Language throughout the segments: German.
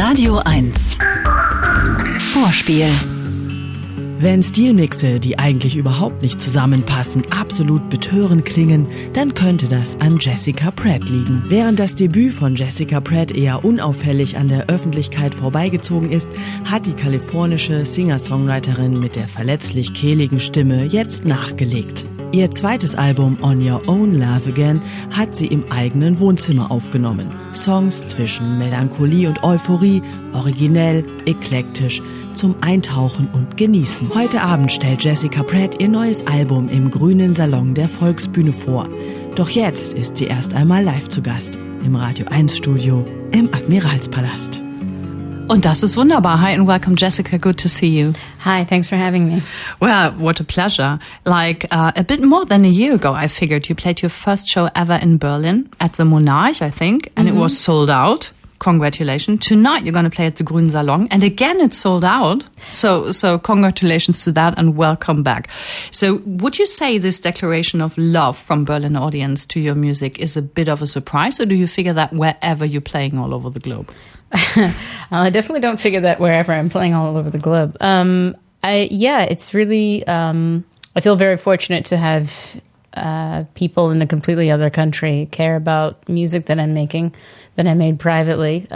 Radio 1 Vorspiel. Wenn Stilmixe, die eigentlich überhaupt nicht zusammenpassen, absolut betörend klingen, dann könnte das an Jessica Pratt liegen. Während das Debüt von Jessica Pratt eher unauffällig an der Öffentlichkeit vorbeigezogen ist, hat die kalifornische Singer-Songwriterin mit der verletzlich kehligen Stimme jetzt nachgelegt. Ihr zweites Album On Your Own Love Again hat sie im eigenen Wohnzimmer aufgenommen. Songs zwischen Melancholie und Euphorie, originell, eklektisch, zum Eintauchen und Genießen. Heute Abend stellt Jessica Pratt ihr neues Album im grünen Salon der Volksbühne vor. Doch jetzt ist sie erst einmal live zu Gast im Radio 1 Studio im Admiralspalast. Und das ist wunderbar. Hi and welcome, Jessica. Good to see you. Hi, thanks for having me. Well, what a pleasure. Like a bit more than a year ago, I figured you played your first show ever in Berlin at the Monarch, I think, and it was sold out. Congratulations. Tonight you're going to play at the Grünen Salon, and again it's sold out. So congratulations to that and welcome back. So would you say this declaration of love from Berlin audience to your music is a bit of a surprise, or do you figure that wherever you're playing all over the globe? I definitely don't figure that wherever I'm playing all over the globe. It's really, I feel very fortunate to have people in a completely other country care about music that I'm making, that I made privately.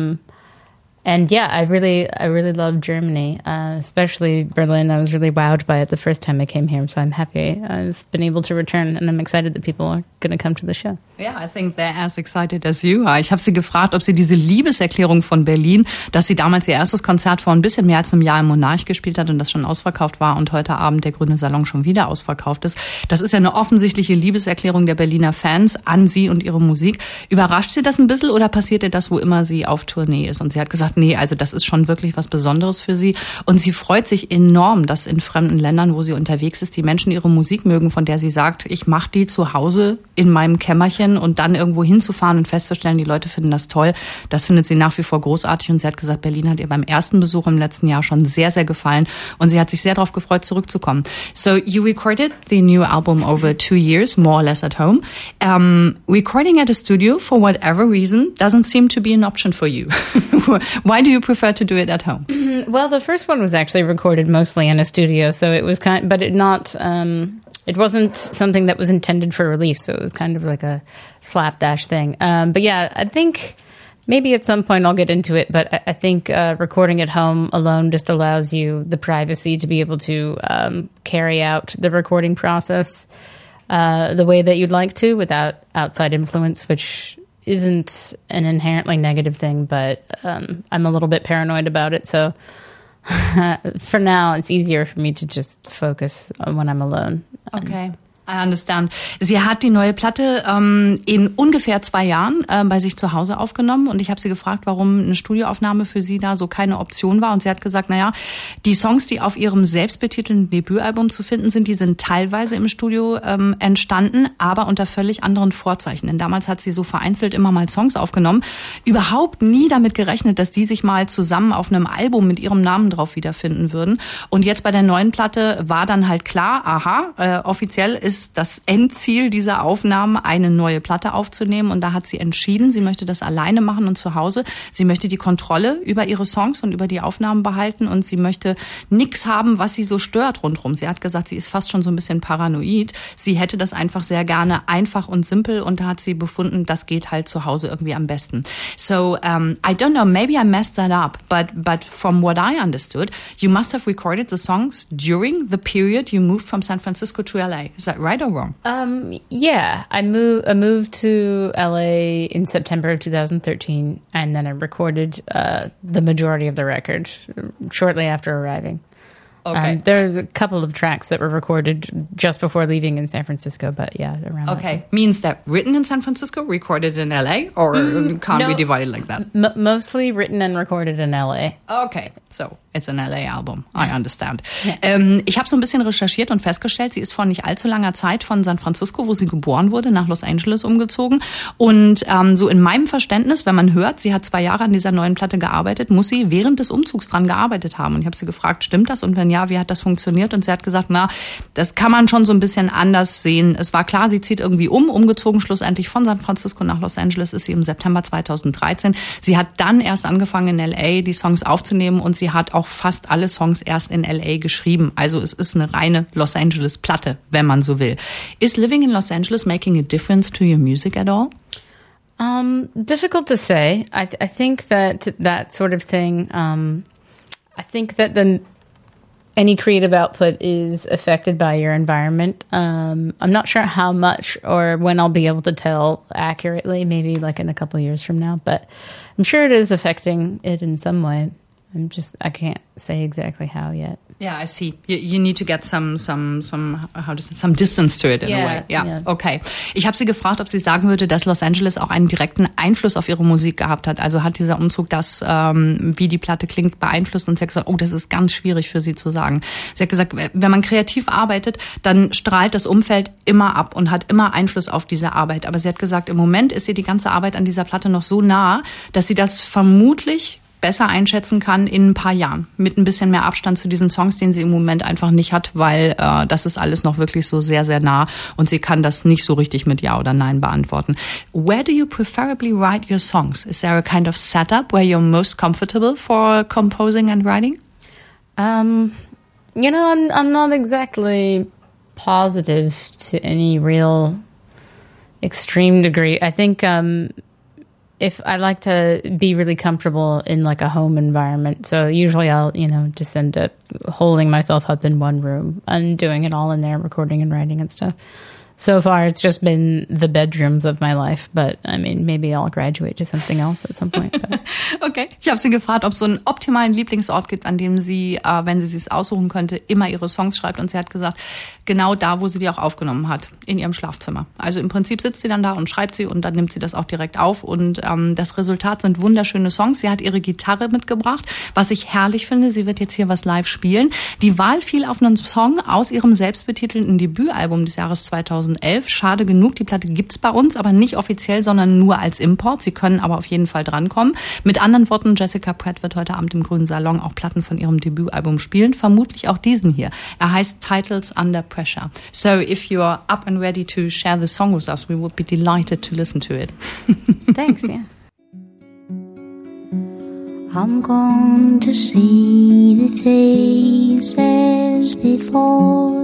I really love Germany, especially Berlin. I was really wowed by it the first time I came here, so I'm happy I've been able to return, and I'm excited that people are going to come to the show. Yeah, I think they're as excited as you are. Ich habe sie gefragt, ob sie diese Liebeserklärung von Berlin, dass sie damals ihr erstes Konzert vor ein bisschen mehr als einem Jahr im Monarch gespielt hat und das schon ausverkauft war und heute Abend der Grüne Salon schon wieder ausverkauft ist. Das ist ja eine offensichtliche Liebeserklärung der Berliner Fans an sie und ihre Musik. Überrascht sie das ein bisschen oder passiert ihr das, wo immer sie auf Tournee ist? Und sie hat gesagt, nee, also das ist schon wirklich was Besonderes für sie. Und sie freut sich enorm, dass in fremden Ländern, wo sie unterwegs ist, die Menschen ihre Musik mögen, von der sie sagt, ich mache die zu Hause in meinem Kämmerchen, und dann irgendwo hinzufahren und festzustellen, die Leute finden das toll. Das findet sie nach wie vor großartig und sie hat gesagt, Berlin hat ihr beim ersten Besuch im letzten Jahr schon sehr, sehr gefallen und sie hat sich sehr darauf gefreut, zurückzukommen. So you recorded the new album over 2 years, more or less at home. Recording at a studio, for whatever reason, doesn't seem to be an option for you. Why do you prefer to do it at home? Well, the first one was actually recorded mostly in a studio, so it was it wasn't something that was intended for release, so it was kind of like a slapdash thing. But yeah, I think maybe at some point I'll get into it, but I think recording at home alone just allows you the privacy to be able to carry out the recording process the way that you'd like to without outside influence, which isn't an inherently negative thing, but I'm a little bit paranoid about it, so for now it's easier for me to just focus on when I'm alone. Okay. I understand. Sie hat die neue Platte in ungefähr 2 Jahren bei sich zu Hause aufgenommen und ich habe sie gefragt, warum eine Studioaufnahme für sie da so keine Option war und sie hat gesagt, naja, die Songs, die auf ihrem selbstbetitelten Debütalbum zu finden sind, die sind teilweise im Studio entstanden, aber unter völlig anderen Vorzeichen. Denn damals hat sie so vereinzelt immer mal Songs aufgenommen, überhaupt nie damit gerechnet, dass die sich mal zusammen auf einem Album mit ihrem Namen drauf wiederfinden würden. Und jetzt bei der neuen Platte war dann halt klar, aha, offiziell ist das Endziel dieser Aufnahmen, eine neue Platte aufzunehmen. Und da hat sie entschieden, sie möchte das alleine machen und zu Hause. Sie möchte die Kontrolle über ihre Songs und über die Aufnahmen behalten und sie möchte nichts haben, was sie so stört rundherum. Sie hat gesagt, sie ist fast schon so ein bisschen paranoid. Sie hätte das einfach sehr gerne einfach und simpel und da hat sie befunden, das geht halt zu Hause irgendwie am besten. So, I don't know, maybe I messed that up, but from what I understood, you must have recorded the songs during the period you moved from San Francisco to LA. Is that right or wrong? Yeah, I moved to LA in September of 2013, and then I recorded the majority of the record shortly after arriving. Okay. There's a couple of tracks that were recorded just before leaving in San Francisco, but yeah, around that time. Means that written in San Francisco, recorded in LA, or can't we divide it like that? Mostly written and recorded in LA. Okay, so it's an LA album. I understand. Ich habe so ein bisschen recherchiert und festgestellt, sie ist vor nicht allzu langer Zeit von San Francisco, wo sie geboren wurde, nach Los Angeles umgezogen. Und so in meinem Verständnis, wenn man hört, sie hat 2 Jahre an dieser neuen Platte gearbeitet, muss sie während des Umzugs dran gearbeitet haben. Und ich habe sie gefragt, stimmt das? Und wenn ja, ja, wie hat das funktioniert? Und sie hat gesagt, na, das kann man schon so ein bisschen anders sehen. Es war klar, sie zieht irgendwie umgezogen schlussendlich von San Francisco nach Los Angeles ist sie im September 2013. Sie hat dann erst angefangen in LA die Songs aufzunehmen und sie hat auch fast alle Songs erst in LA geschrieben. Also es ist eine reine Los Angeles Platte, wenn man so will. Is living in Los Angeles making a difference to your music at all? Difficult to say. I think that sort of thing, I think that any creative output is affected by your environment. I'm not sure how much or when I'll be able to tell accurately, maybe like in a couple of years from now, but I'm sure it is affecting it in some way. I can't say exactly how yet. Yeah, I see. You need to get some distance to it in a way. Ja, okay. Ich habe sie gefragt, ob sie sagen würde, dass Los Angeles auch einen direkten Einfluss auf ihre Musik gehabt hat. Also hat dieser Umzug das, wie die Platte klingt, beeinflusst? Und sie hat gesagt, das ist ganz schwierig für sie zu sagen. Sie hat gesagt, wenn man kreativ arbeitet, dann strahlt das Umfeld immer ab und hat immer Einfluss auf diese Arbeit. Aber sie hat gesagt, im Moment ist ihr die ganze Arbeit an dieser Platte noch so nah, dass sie das vermutlich besser einschätzen kann in ein paar Jahren. Mit ein bisschen mehr Abstand zu diesen Songs, den sie im Moment einfach nicht hat, weil das ist alles noch wirklich so sehr, sehr nah und sie kann das nicht so richtig mit Ja oder Nein beantworten. Where do you preferably write your songs? Is there a kind of setup where you're most comfortable for composing and writing? I'm not exactly positive to any real extreme degree. I think if I like to be really comfortable in like a home environment. So usually I'll, just end up holding myself up in one room and doing it all in there, recording and writing and stuff. So far, it's just been the bedrooms of my life. But, I mean, maybe I'll graduate to something else at some point. But. Okay. Ich habe sie gefragt, ob es so einen optimalen Lieblingsort gibt, an dem sie, wenn sie es aussuchen könnte, immer ihre Songs schreibt. Und sie hat gesagt, genau da, wo sie die auch aufgenommen hat, in ihrem Schlafzimmer. Also im Prinzip sitzt sie dann da und schreibt sie und dann nimmt sie das auch direkt auf. Und das Resultat sind wunderschöne Songs. Sie hat ihre Gitarre mitgebracht, was ich herrlich finde. Sie wird jetzt hier was live spielen. Die Wahl fiel auf einen Song aus ihrem selbstbetitelten Debütalbum des Jahres 2011. Schade genug, die Platte gibt's bei uns, aber nicht offiziell, sondern nur als Import. Sie können aber auf jeden Fall drankommen. Mit anderen Worten, Jessica Pratt wird heute Abend im Grünen Salon auch Platten von ihrem Debütalbum spielen, vermutlich auch diesen hier. Er heißt Titles Under Pressure. So if you're up and ready to share the song with us, we would be delighted to listen to it. Thanks, yeah. I'm going to see the faces before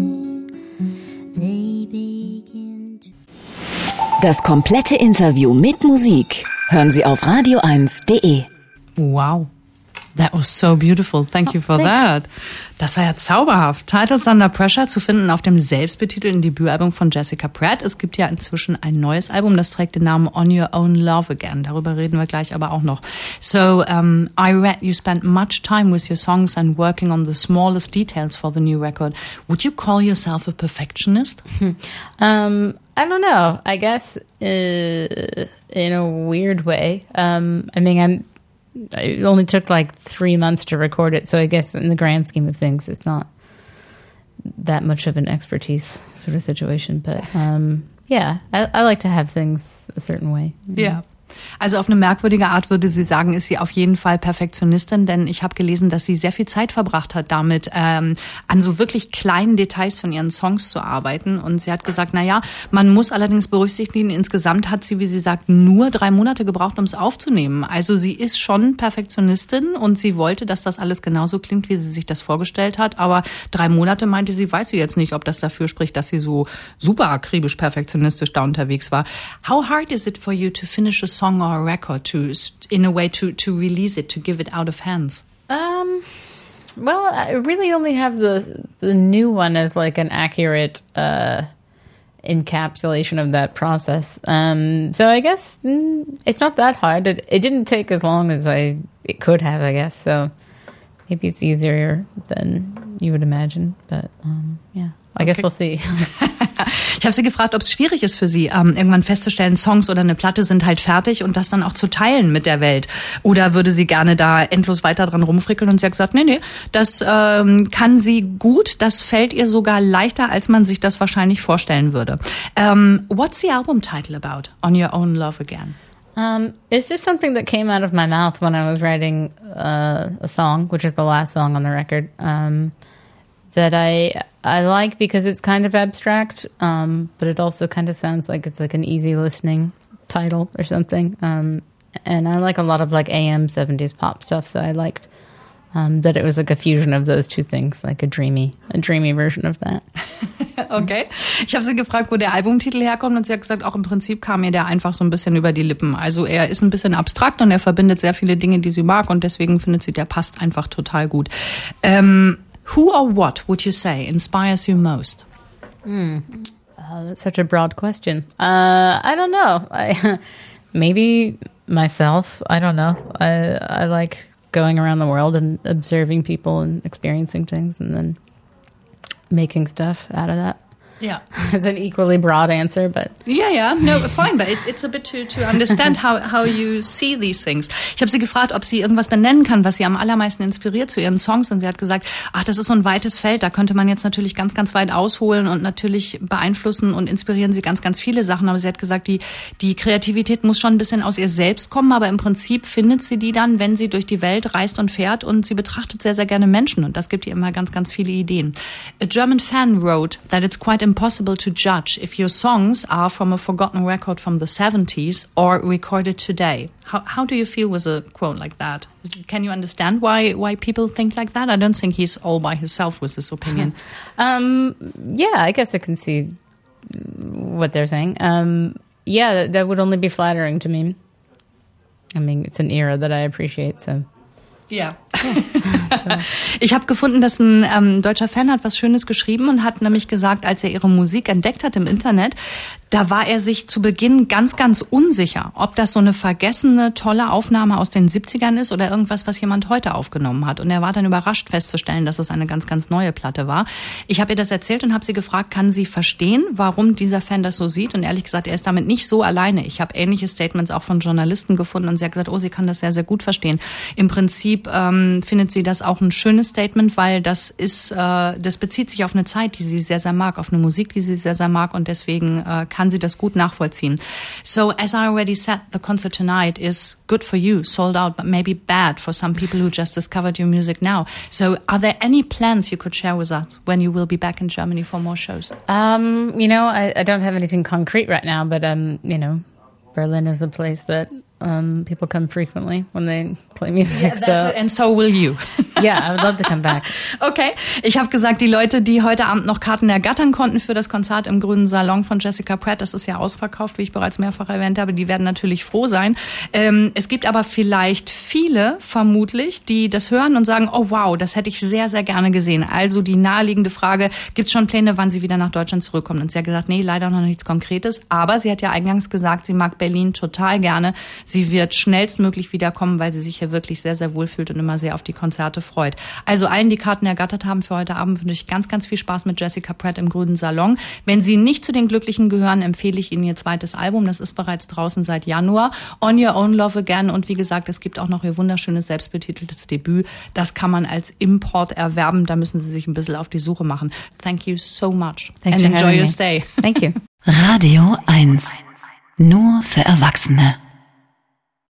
they begin to... Das komplette Interview mit Musik hören Sie auf radio1.de. Wow. That was so beautiful. Thank you for that. Das war ja zauberhaft. Titles Under Pressure zu finden auf dem selbstbetitelten Debütalbum von Jessica Pratt. Es gibt ja inzwischen ein neues Album, das trägt den Namen On Your Own Love Again. Darüber reden wir gleich aber auch noch. So, I read you spent much time with your songs and working on the smallest details for the new record. Would you call yourself a perfectionist? I don't know. I guess in a weird way. It only took like 3 months to record it, so I guess in the grand scheme of things, it's not that much of an expertise sort of situation. But I like to have things a certain way. Yeah. Also auf eine merkwürdige Art würde sie sagen, ist sie auf jeden Fall Perfektionistin, denn ich habe gelesen, dass sie sehr viel Zeit verbracht hat damit, an so wirklich kleinen Details von ihren Songs zu arbeiten. Und sie hat gesagt, man muss allerdings berücksichtigen, insgesamt hat sie, wie sie sagt, nur 3 Monate gebraucht, um es aufzunehmen. Also sie ist schon Perfektionistin und sie wollte, dass das alles genauso klingt, wie sie sich das vorgestellt hat. Aber 3 Monate, meinte sie, weiß sie jetzt nicht, ob das dafür spricht, dass sie so super akribisch perfektionistisch da unterwegs war. How hard is it for you to finish a song or a record to release it, to give it out of hands? Well, I really only have the new one as like an accurate encapsulation of that process. So I guess it's not that hard. It didn't take as long as it could have, I guess. So maybe it's easier than you would imagine. But I guess we'll see. Ich habe sie gefragt, ob es schwierig ist für sie, irgendwann festzustellen, Songs oder eine Platte sind halt fertig und das dann auch zu teilen mit der Welt. Oder würde sie gerne da endlos weiter dran rumfrickeln? Und sie hat gesagt, nee, das kann sie gut. Das fällt ihr sogar leichter, als man sich das wahrscheinlich vorstellen würde. What's the album title about? On Your Own Love Again? It's just something that came out of my mouth when I was writing a song, which is the last song on the record, that I like because it's kind of abstract, but it also kind of sounds like it's like an easy listening title or something. And I like a lot of like AM 70s pop stuff, so I liked that it was like a fusion of those two things, like a dreamy version of that. Okay. Ich habe sie gefragt, wo der Albumtitel herkommt und sie hat gesagt, auch im Prinzip kam mir der einfach so ein bisschen über die Lippen. Also er ist ein bisschen abstrakt und er verbindet sehr viele Dinge, die sie mag und deswegen findet sie, der passt einfach total gut. Who or what would you say inspires you most? That's such a broad question. I don't know. Maybe myself. I don't know. I like going around the world and observing people and experiencing things and then making stuff out of that. Yeah. It's an equally broad answer, but... Yeah, no, fine, but it's a bit to understand how you see these things. Ich habe sie gefragt, ob sie irgendwas benennen kann, was sie am allermeisten inspiriert zu ihren Songs und sie hat gesagt, das ist so ein weites Feld, da könnte man jetzt natürlich ganz, ganz weit ausholen und natürlich beeinflussen und inspirieren sie ganz, ganz viele Sachen, aber sie hat gesagt, die Kreativität muss schon ein bisschen aus ihr selbst kommen, aber im Prinzip findet sie die dann, wenn sie durch die Welt reist und fährt und sie betrachtet sehr, sehr gerne Menschen und das gibt ihr immer ganz, ganz viele Ideen. A German fan wrote that it's quite impossible to judge if your songs are from a forgotten record from the 70s or recorded today. How do you feel with a quote like that? Can you understand why people think like that? I don't think he's all by himself with this opinion. Yeah, I guess I can see what they're saying. Yeah, that would only be flattering to me. I mean, it's an era that I appreciate, so... Ja. Ich habe gefunden, dass ein deutscher Fan hat was Schönes geschrieben und hat nämlich gesagt, als er ihre Musik entdeckt hat im Internet, da war er sich zu Beginn ganz, ganz unsicher, ob das so eine vergessene, tolle Aufnahme aus den 70ern ist oder irgendwas, was jemand heute aufgenommen hat. Und er war dann überrascht festzustellen, dass es eine ganz, ganz neue Platte war. Ich habe ihr das erzählt und habe sie gefragt, kann sie verstehen, warum dieser Fan das so sieht? Und ehrlich gesagt, er ist damit nicht so alleine. Ich habe ähnliche Statements auch von Journalisten gefunden und sie hat gesagt, sie kann das sehr, sehr gut verstehen. Im Prinzip findet sie das auch ein schönes Statement, weil das bezieht sich auf eine Zeit, die sie sehr, sehr mag, auf eine Musik, die sie sehr, sehr mag und deswegen kann sie das gut nachvollziehen. So, as I already said, the concert tonight is good for you, sold out, but maybe bad for some people who just discovered your music now. So, are there any plans you could share with us when you will be back in Germany for more shows? You know, I don't have anything concrete right now, but you know, Berlin is a place that people come frequently when they play music. Yeah, and so will you. Yeah, I would love to come back. Okay, ich habe gesagt, die Leute, die heute Abend noch Karten ergattern konnten für das Konzert im Grünen Salon von Jessica Pratt, das ist ja ausverkauft, wie ich bereits mehrfach erwähnt habe, die werden natürlich froh sein. Es gibt aber vielleicht viele, vermutlich, die das hören und sagen, oh wow, das hätte ich sehr, sehr gerne gesehen. Also die naheliegende Frage, gibt es schon Pläne, wann sie wieder nach Deutschland zurückkommt? Und sie hat gesagt, nee, leider noch nichts Konkretes, aber sie hat ja eingangs gesagt, sie mag Berlin total gerne. Sie wird schnellstmöglich wiederkommen, weil sie sich hier wirklich sehr, sehr wohl fühlt und immer sehr auf die Konzerte freut. Also allen, die Karten ergattert haben für heute Abend, wünsche ich ganz, ganz viel Spaß mit Jessica Pratt im Grünen Salon. Wenn Sie nicht zu den Glücklichen gehören, empfehle ich Ihnen ihr zweites Album. Das ist bereits draußen seit Januar. On Your Own Love Again. Und wie gesagt, es gibt auch noch ihr wunderschönes, selbstbetiteltes Debüt. Das kann man als Import erwerben. Da müssen Sie sich ein bisschen auf die Suche machen. Thank you so much. Thanks and for enjoy your me. stay. Thank you. Radio 1. Nur für Erwachsene.